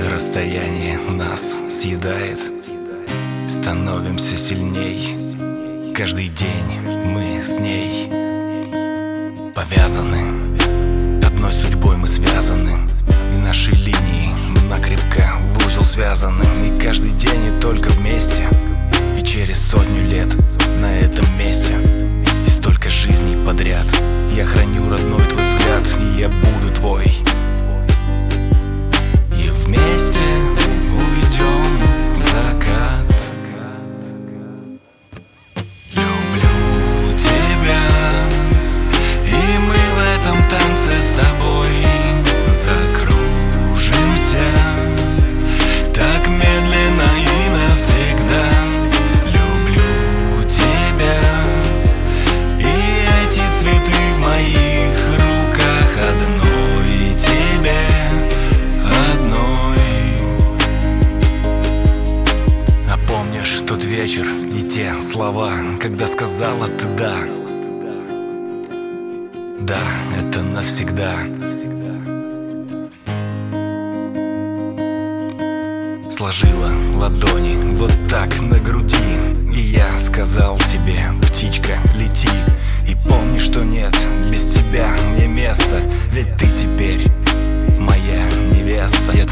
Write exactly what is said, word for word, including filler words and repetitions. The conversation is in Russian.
Расстояние нас съедает, становимся сильней. Каждый день мы с ней повязаны, одной судьбой мы связаны, и наши линии накрепко в узел связаны. И каждый день и только вместе, и через сотню лет на этом месте, и столько жизней подряд. Я храню, родной, твой взгляд, и я буду твой. И вместе уйдем в закат. Люблю тебя, и мы в этом танце с тобой закружимся так медленно и навсегда. Люблю тебя, и эти цветы в моих руках одной тебе. Помнишь тот вечер и те слова, когда сказала ты да? Да, это навсегда. Сложила ладони вот так на груди, и я сказал тебе: птичка, лети. И помни, что нет без тебя мне места, ведь ты теперь моя невеста. Я